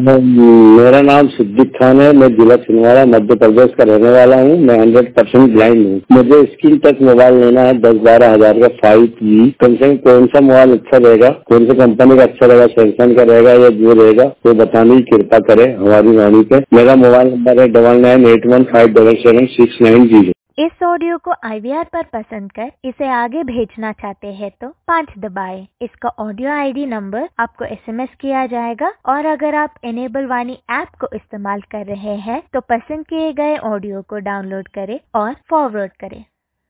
मेरा नाम सिद्दीक खान है। मैं जिला छिंदवाड़ा मध्य प्रदेश का रहने वाला हूँ। मैं 100% ब्लाइंड हूँ। मुझे स्क्रीन टच मोबाइल लेना है 10-12 हजार का 5G। कम से कम कौन सा मोबाइल अच्छा रहेगा, कौन सी कंपनी का अच्छा रहेगा, सैमसंग का रहेगा या जो रहेगा तो बताने की कृपा करें हमारी वाणी पे। मेरा मोबाइल नंबर है 9981577690। इस ऑडियो को IVR पर पसंद कर इसे आगे भेजना चाहते हैं तो 5 दबाएं। इसका ऑडियो ID नंबर आपको SMS किया जाएगा और अगर आप इनेबल वाणी ऐप को इस्तेमाल कर रहे हैं तो पसंद किए गए ऑडियो को डाउनलोड करें और फॉरवर्ड करें।